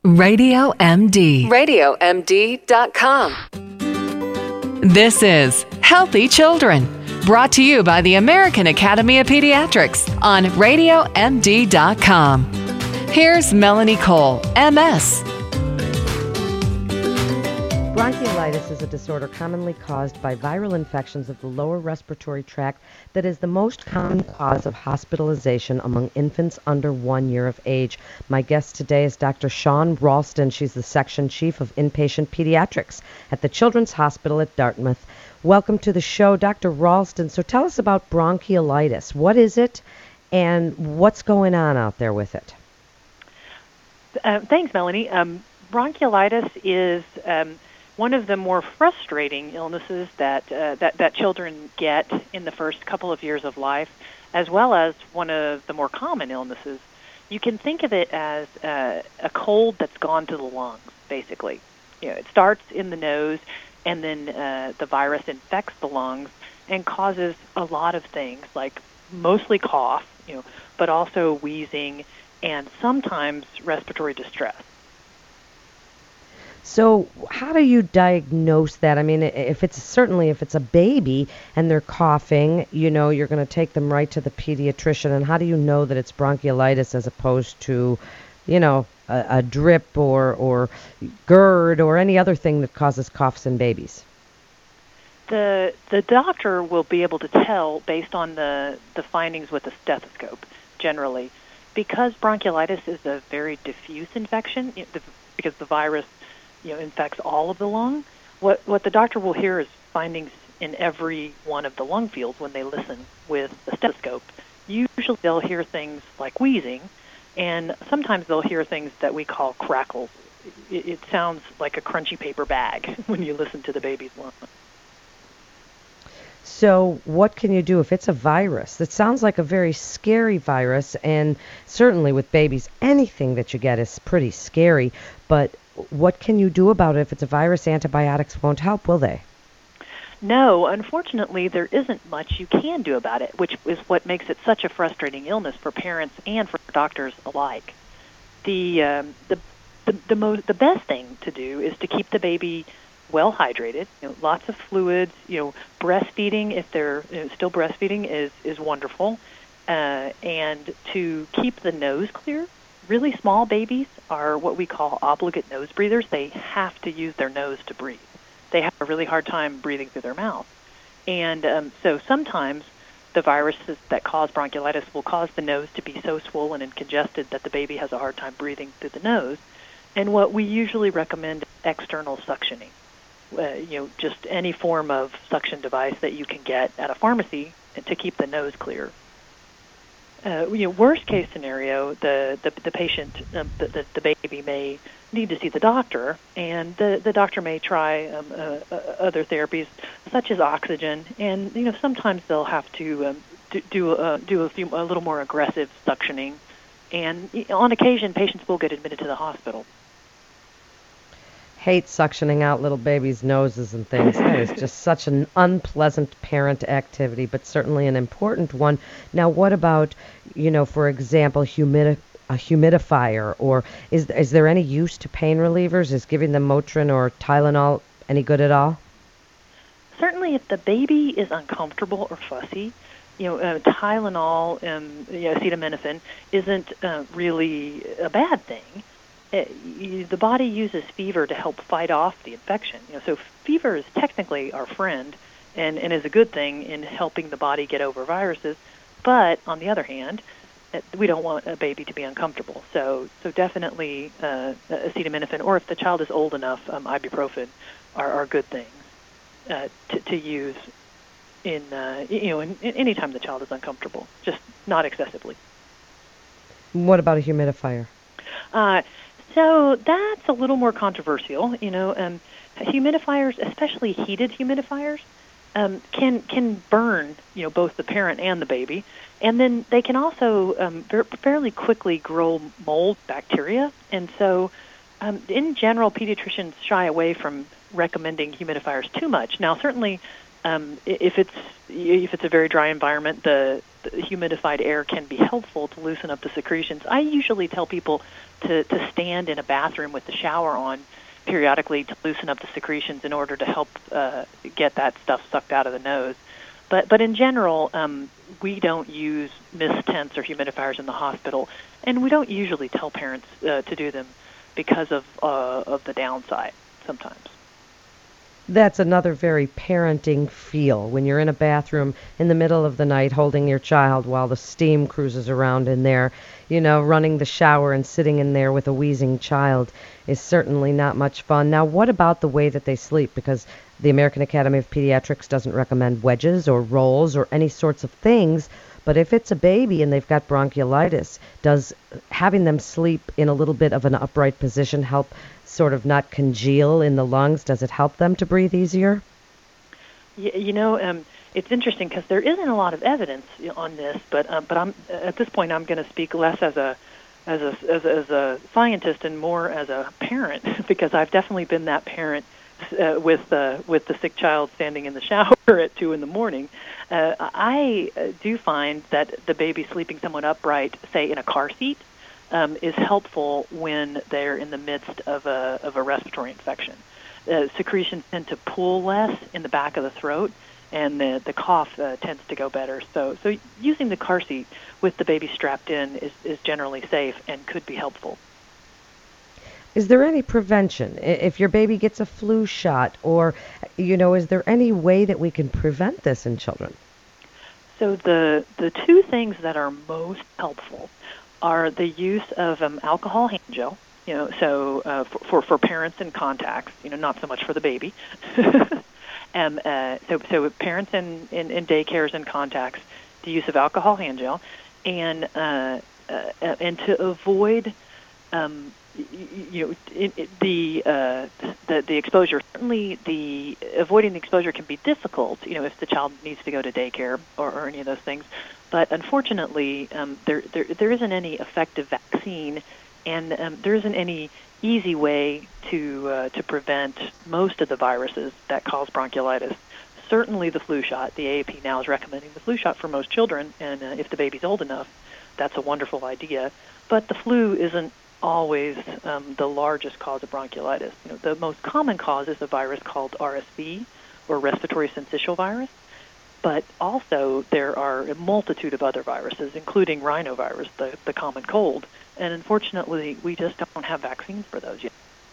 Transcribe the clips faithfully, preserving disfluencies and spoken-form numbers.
Radio M D. radio m d dot com. This is Healthy Children, brought to you by the American Academy of Pediatrics on radio m d dot com. Here's Melanie Cole, M S. Bronchiolitis is a disorder commonly caused by viral infections of the lower respiratory tract that is the most common cause of hospitalization among infants under one year of age. My guest today is Doctor Shawn Ralston. She's the Section Chief of Inpatient Pediatrics at the Children's Hospital at Dartmouth. Welcome to the show, Doctor Ralston. So tell us about bronchiolitis. What is it, and what's going on out there with it? Uh, thanks, Melanie. Um, bronchiolitis is um, one of the more frustrating illnesses that, uh, that that children get in the first couple of years of life, as well as one of the more common illnesses. You can think of it as uh, a cold that's gone to the lungs, basically. You know, it starts in the nose, and then uh, the virus infects the lungs and causes a lot of things, like mostly cough, you know, but also wheezing and sometimes respiratory distress. So how do you diagnose that? I mean, if it's certainly if it's a baby and they're coughing, you know, you're going to take them right to the pediatrician. And how do you know that it's bronchiolitis as opposed to, you know, a, a drip or, or GERD or any other thing that causes coughs in babies? The the doctor will be able to tell based on the, the findings with a stethoscope, generally. Because bronchiolitis is a very diffuse infection, it, the, because the virus you know, infects all of the lung, what what the doctor will hear is findings in every one of the lung fields when they listen with the stethoscope. Usually they'll hear things like wheezing, and sometimes they'll hear things that we call crackles. It, it sounds like a crunchy paper bag when you listen to the baby's lung. So what can you do if it's a virus? It sounds like a very scary virus, and certainly with babies, anything that you get is pretty scary, but what can you do about it if it's a virus? Antibiotics won't help, will they? No, unfortunately, there isn't much you can do about it, which is what makes it such a frustrating illness for parents and for doctors alike. The um, the the the, most, the best thing to do is to keep the baby well hydrated, you know, lots of fluids. You know, breastfeeding, if they're you know, still breastfeeding, is is wonderful, uh, and to keep the nose clear. Really small babies are what we call obligate nose breathers. They have to use their nose to breathe. They have a really hard time breathing through their mouth. And um, so sometimes the viruses that cause bronchiolitis will cause the nose to be so swollen and congested that the baby has a hard time breathing through the nose. And what we usually recommend is external suctioning. Uh, you know, just any form of suction device that you can get at a pharmacy to keep the nose clear. Uh, you know, worst case scenario, the the, the patient, um, the, the the baby may need to see the doctor, and the, the doctor may try um, uh, uh, other therapies such as oxygen, and you know sometimes they'll have to um, do do, uh, do a few a little more aggressive suctioning, and on occasion patients will get admitted to the hospital. Hate suctioning out little babies' noses and things. That is just such an unpleasant parent activity, but certainly an important one. Now, what about, you know, for example, humidi- a humidifier, or is is there any use to pain relievers? Is giving them Motrin or Tylenol any good at all? Certainly, if the baby is uncomfortable or fussy, you know, uh, Tylenol and you know, acetaminophen isn't uh, really a bad thing. It, you, the body uses fever to help fight off the infection. You know, so fever is technically our friend and, and is a good thing in helping the body get over viruses. But on the other hand, we don't want a baby to be uncomfortable. So so definitely uh, acetaminophen, or if the child is old enough, um, ibuprofen are, are good things uh, to, to use in uh, you know in, in any time the child is uncomfortable, just not excessively. What about a humidifier? Uh, So that's a little more controversial. You know, um, humidifiers, especially heated humidifiers, um, can can burn you know both the parent and the baby, and then they can also um, fairly quickly grow mold bacteria. And so, um, in general, pediatricians shy away from recommending humidifiers too much. Now, certainly, um, if it's if it's a very dry environment, the the humidified air can be helpful to loosen up the secretions. I usually tell people to, to stand in a bathroom with the shower on periodically to loosen up the secretions in order to help uh, get that stuff sucked out of the nose. But but in general, um, we don't use mist tents or humidifiers in the hospital, and we don't usually tell parents uh, to do them because of uh, of the downside sometimes. That's another very parenting feel when you're in a bathroom in the middle of the night holding your child while the steam cruises around in there. You know, running the shower and sitting in there with a wheezing child is certainly not much fun. Now, what about the way that they sleep? Because the American Academy of Pediatrics doesn't recommend wedges or rolls or any sorts of things. But if it's a baby and they've got bronchiolitis, does having them sleep in a little bit of an upright position help sort of not congeal in the lungs? Does it help them to breathe easier? You, you know, um, it's interesting because there isn't a lot of evidence on this, but um, but I'm at this point I'm going to speak less as a as a as a, as a scientist and more as a parent because I've definitely been that parent uh, with the with the sick child standing in the shower at two in the morning. Uh, I do find that the baby sleeping somewhat upright, say in a car seat, um, is helpful when they're in the midst of a of a respiratory infection. Uh, secretions tend to pool less in the back of the throat, and the the cough uh, tends to go better. So so using the car seat with the baby strapped in is, is generally safe and could be helpful. Is there any prevention? If your baby gets a flu shot, or, you know, is there any way that we can prevent this in children? So the the two things that are most helpful are the use of um, alcohol hand gel. You know, so uh, for, for for parents in contacts. You know, not so much for the baby. um, uh, so so parents in, in, in daycares and contacts, the use of alcohol hand gel, and uh, uh, and to avoid. Um, You know, it, it, the, uh, the the exposure. Certainly, the avoiding the exposure can be difficult. You know, if the child needs to go to daycare or, or any of those things. But unfortunately, um, there there there isn't any effective vaccine, and um, there isn't any easy way to uh, to prevent most of the viruses that cause bronchiolitis. Certainly, the flu shot. The A A P now is recommending the flu shot for most children, and uh, if the baby's old enough, that's a wonderful idea. But the flu isn't always um, the largest cause of bronchiolitis. You know, the most common cause is a virus called R S V, or respiratory syncytial virus, but also there are a multitude of other viruses, including rhinovirus, the, the common cold, and unfortunately we just don't have vaccines for those yet.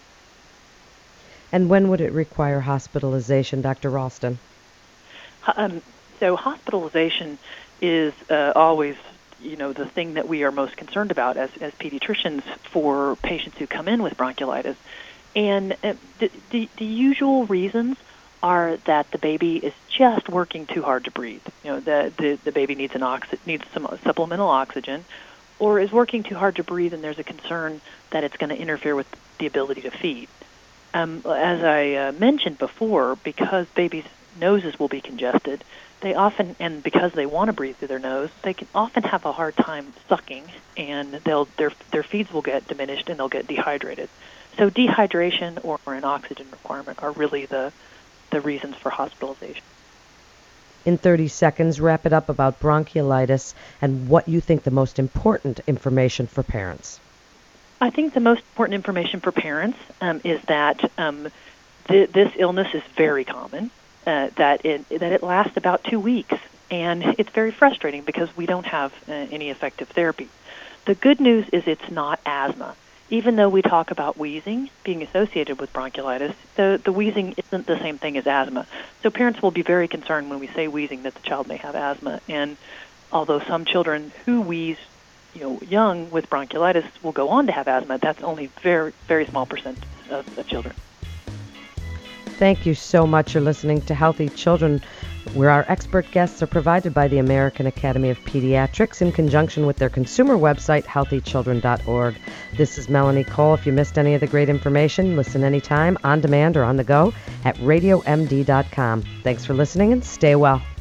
And when would it require hospitalization, Doctor Ralston? Um, so hospitalization is uh, always you know, the thing that we are most concerned about as, as pediatricians for patients who come in with bronchiolitis. And uh, the, the, the usual reasons are that the baby is just working too hard to breathe. You know, the, the, the baby needs an oxy- needs some supplemental oxygen, or is working too hard to breathe, and there's a concern that it's going to interfere with the ability to feed. Um, as I uh, mentioned before, because babies' noses will be congested, they often, and because they want to breathe through their nose, they can often have a hard time sucking, and they'll their their feeds will get diminished and they'll get dehydrated. So dehydration or an oxygen requirement are really the the reasons for hospitalization. In thirty seconds, wrap it up about bronchiolitis and what you think the most important information for parents. I think the most important information for parents um, is that um, th- this illness is very common. Uh, that it that it lasts about two weeks, and it's very frustrating because we don't have uh, any effective therapy. The good news is it's not asthma. Even though we talk about wheezing being associated with bronchiolitis, the, the wheezing isn't the same thing as asthma. So parents will be very concerned when we say wheezing that the child may have asthma. And although some children who wheeze, you know, young with bronchiolitis will go on to have asthma, that's only very very small percent of, of children. Thank you so much. You're listening to Healthy Children, where our expert guests are provided by the American Academy of Pediatrics in conjunction with their consumer website, healthy children dot org. This is Melanie Cole. If you missed any of the great information, listen anytime, on demand or on the go, at radio m d dot com. Thanks for listening and stay well.